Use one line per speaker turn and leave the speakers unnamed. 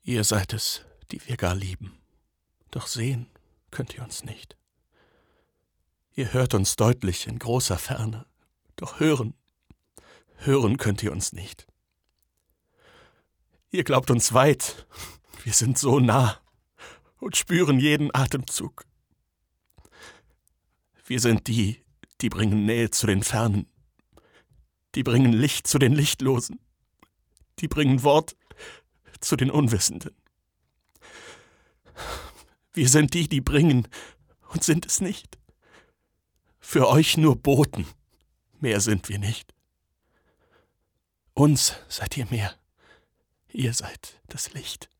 Ihr seid es, die wir gar lieben, doch sehen könnt ihr uns nicht. Ihr hört uns deutlich in großer Ferne, doch hören könnt ihr uns nicht. Ihr glaubt uns weit, wir sind so nah und spüren jeden Atemzug. Wir sind die, die bringen Nähe zu den Fernen, die bringen Licht zu den Lichtlosen, die bringen Wort zu den Unwissenden. Wir sind die, die bringen und sind es nicht. Für euch nur Boten, mehr sind wir nicht. Uns seid ihr mehr, ihr seid das Licht.